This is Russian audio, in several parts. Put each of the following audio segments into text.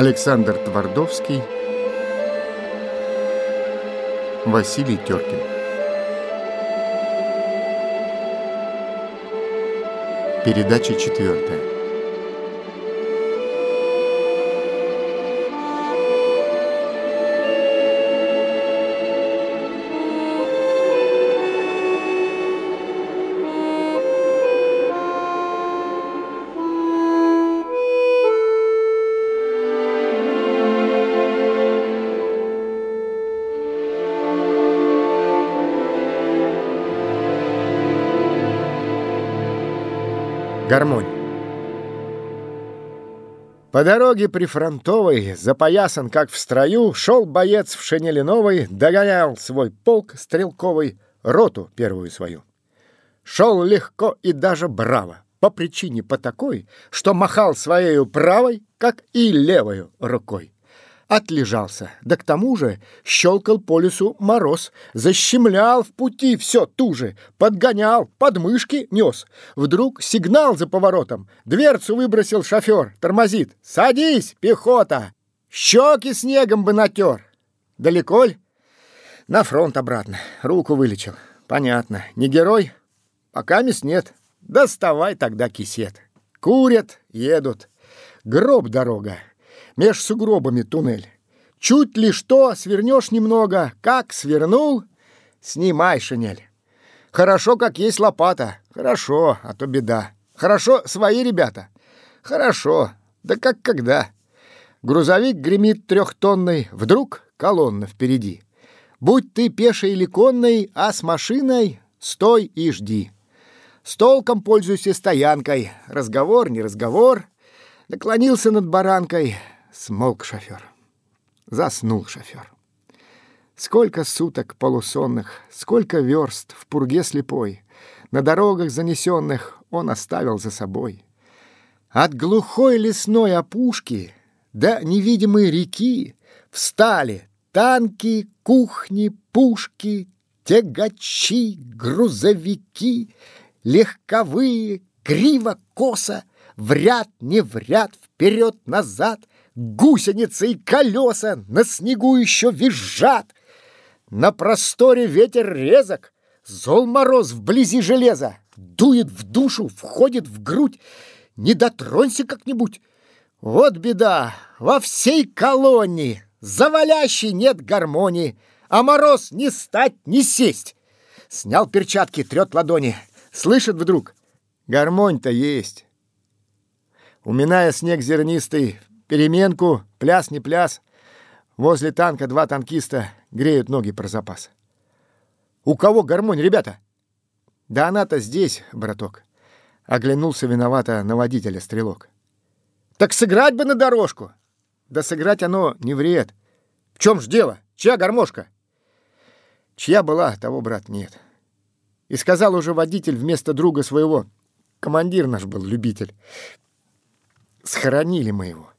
Александр Твардовский, Василий Теркин. Передача 4. Гармонь. По дороге прифронтовой, запоясан как в строю, шел боец в шинели новой, догонял свой полк стрелковый, роту первую свою. Шел легко и даже браво, по причине по такой, что махал своею правой, как и левою рукой. Отлежался, да к тому же щелкал по лесу мороз, защемлял в пути все туже, подгонял, подмышки нес. Вдруг сигнал за поворотом, дверцу выбросил шофер, тормозит. «Садись, пехота! Щеки снегом бы натер!» «Далеко ль?» «На фронт обратно, руку вылечил». «Понятно, не герой?» «Пока мест нет. Доставай тогда кисет». Курят, едут. Гроб дорога. Меж сугробами туннель. Чуть ли что, свернешь немного. Как свернул, снимай шинель. Хорошо, как есть лопата. Хорошо, а то беда. Хорошо, свои ребята. Хорошо, да как когда. Грузовик гремит трехтонный. Вдруг колонна впереди. Будь ты пешей или конной, а с машиной стой и жди. С толком пользуйся стоянкой. Разговор, не разговор. Наклонился над баранкой. Смолк шофер. Заснул шофер. Сколько суток полусонных, сколько верст в пурге слепой, на дорогах занесенных он оставил за собой. От глухой лесной опушки до невидимой реки встали танки, кухни, пушки, тягачи, грузовики, легковые, криво-косо, в ряд, не в ряд, вперед-назад. Гусеницы и колеса на снегу еще визжат. На просторе ветер резок, зол мороз вблизи железа. Дует в душу, входит в грудь. Не дотронься как-нибудь. Вот беда, во всей колонии завалящей нет гармонии, а мороз не стать, не сесть. Снял перчатки, трет ладони. Слышит вдруг: гармонь-то есть. Уминая снег зернистый, переменку, пляс не пляс. Возле танка два танкиста греют ноги про запас. «У кого гармонь, ребята?» «Да она-то здесь, браток», — оглянулся виновато на водителя стрелок. «Так сыграть бы на дорожку!» «Да сыграть оно не вред. В чем ж дело? Чья гармошка?» «Чья была, того, брат, нет». И сказал уже водитель вместо друга своего: «Командир наш был любитель. Схоронили мы его».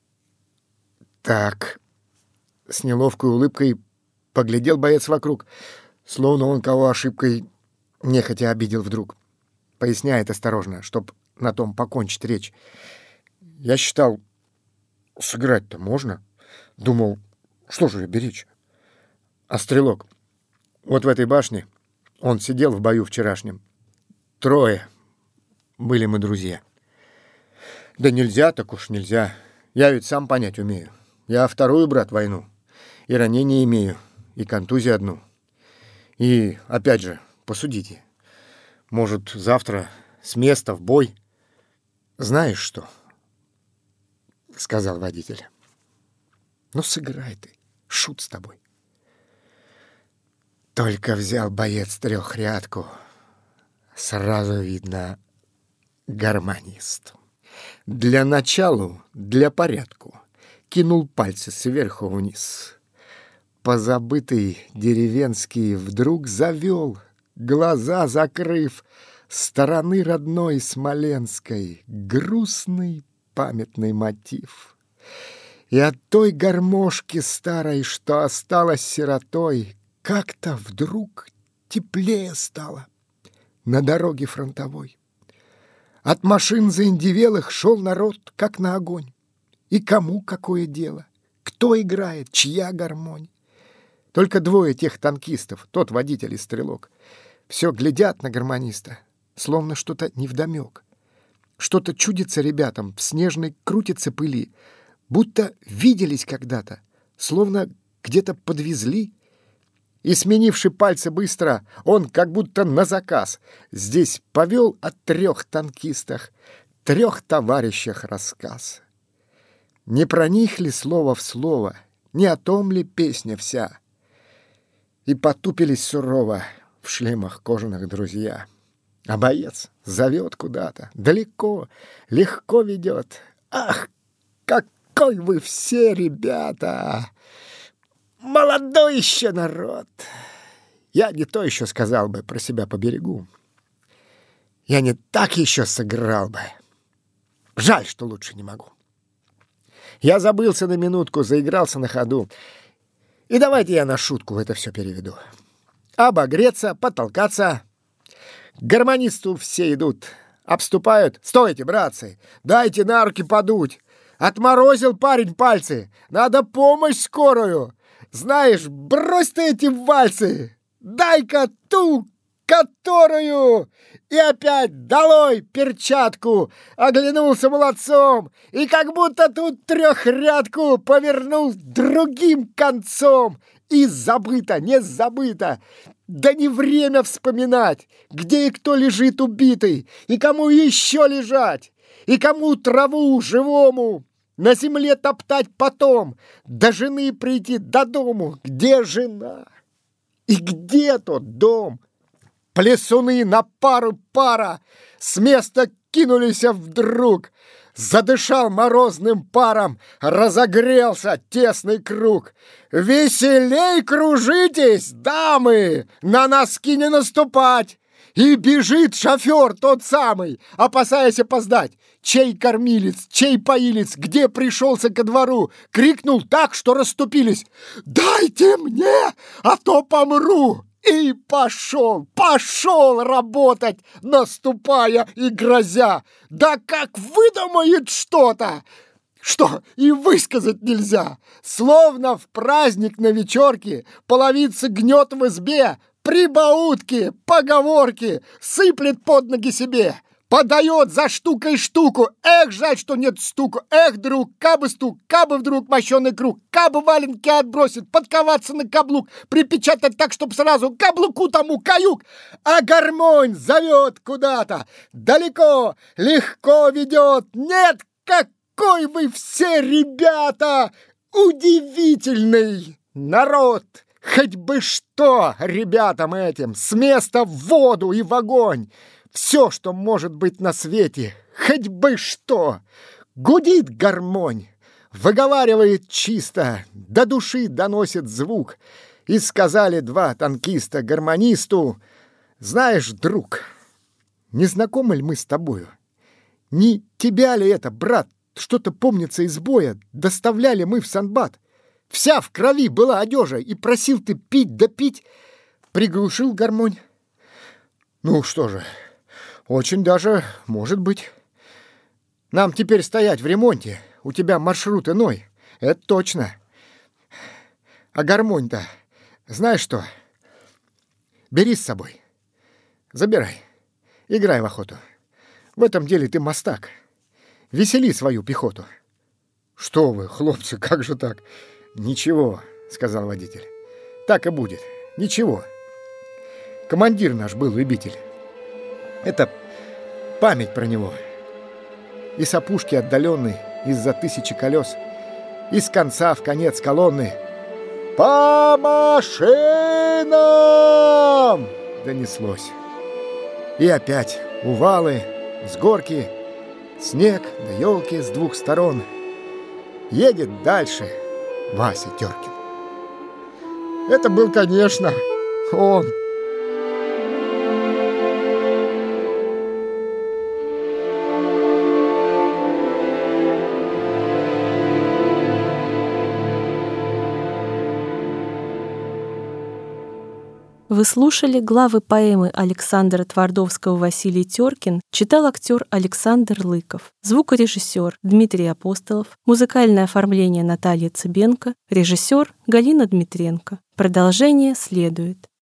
«Так», — с неловкой улыбкой поглядел боец вокруг, словно он кого ошибкой нехотя обидел вдруг. Поясняет осторожно, чтоб на том покончить речь. «Я считал, сыграть-то можно. Думал, что же беречь. А стрелок, вот в этой башне, он сидел в бою вчерашнем. 3 были мы друзья». «Да нельзя, так уж нельзя. Я ведь сам понять умею. Я 2-ю, брат, войну. И ранение имею, и контузию одну. И, опять же, посудите. Может, завтра с места в бой?» «Знаешь что?» — сказал водитель. «Ну, сыграй ты, шут с тобой». Только взял боец трехрядку, сразу видно гармонист. Для началу, для порядку, кинул пальцы сверху вниз. Позабытый деревенский вдруг завел, глаза закрыв, стороны родной смоленской грустный памятный мотив. И от той гармошки старой, что осталась сиротой, как-то вдруг теплее стало на дороге фронтовой. От машин заиндевелых шел народ, как на огонь. И кому какое дело? Кто играет? Чья гармонь? Только двое тех танкистов, тот водитель и стрелок, все глядят на гармониста, словно что-то невдомек. Что-то чудится ребятам, в снежной крутится пыли, будто виделись когда-то, словно где-то подвезли. И, сменивши пальцы быстро, он как будто на заказ здесь повел о 3 танкистах, 3 товарищах рассказ. Не про них ли слово в слово, не о том ли песня вся? И потупились сурово в шлемах кожаных друзья. А боец зовет куда-то, далеко, легко ведет. Ах, какой вы все, ребята! Молодой еще народ! Я не то еще сказал бы про себя по берегу. Я не так еще сыграл бы. Жаль, что лучше не могу. Я забылся на минутку, заигрался на ходу. И давайте я на шутку это все переведу. Обогреться, потолкаться. К гармонисту все идут, обступают. Стойте, братцы, дайте на руки подуть. Отморозил парень пальцы, надо помощь скорую. Знаешь, брось ты эти вальсы, дай-ка ту, которую... И опять долой перчатку, оглянулся молодцом, и как будто тут 3-рядку повернул другим концом. И забыто, не забыто, да не время вспоминать, где и кто лежит убитый, и кому еще лежать, и кому траву живому на земле топтать потом, до жены прийти до дому. Где жена? И где тот дом? Плесуны на пару пара с места кинулись вдруг. Задышал морозным паром, разогрелся тесный круг. Веселей кружитесь, дамы, на носки не наступать. И бежит шофер тот самый, опасаясь опоздать. Чей кормилец, чей поилец, где пришелся ко двору, крикнул так, что расступились: «Дайте мне, а то помру!» И пошел работать, наступая и грозя. Да как выдумает что-то, что и высказать нельзя. Словно в праздник на вечерке половица гнет в избе, прибаутки, поговорки сыплет под ноги себе. Подает за штукой штуку. Эх, жаль, что нет стуку. Эх, друг, кабы стук, кабы вдруг мощеный круг, кабы валенки отбросит, подковаться на каблук, припечатать так, чтоб сразу каблуку тому каюк. А гармонь зовет куда-то, далеко, легко ведет. Нет, какой вы все, ребята, удивительный народ! Хоть бы что ребятам этим, с места в воду и в огонь. Все, что может быть на свете, хоть бы что. Гудит гармонь, выговаривает чисто, до души доносит звук. И сказали 2 танкиста гармонисту: «Знаешь, друг, не знакомы ли мы с тобою? Не тебя ли это, брат, что-то помнится из боя, доставляли мы в Санбат? Вся в крови была одежа, и просил ты пить да пить». Приглушил гармонь. «Ну что же, очень даже может быть. Нам теперь стоять в ремонте, у тебя маршрут иной, это точно. А гармонь-то, знаешь что, бери с собой, забирай, играй в охоту. В этом деле ты мастак, весели свою пехоту». «Что вы, хлопцы, как же так?» «Ничего», — сказал водитель, — «так и будет, ничего. Командир наш был любитель. Это память про него. И с опушки отдаленной, из-за 1000 колес, и с конца в конец колонны. «По машинам!» донеслось. И опять увалы, с горки, снег да елки с 2 сторон. Едет дальше Вася Теркин. Это был, конечно, он. В Вы слушали главы поэмы Александра Твардовского «Василий Теркин», читал актер Александр Лыков, звукорежиссер Дмитрий Апостолов, музыкальное оформление Наталья Цыбенко, режиссер Галина Дмитренко. Продолжение следует.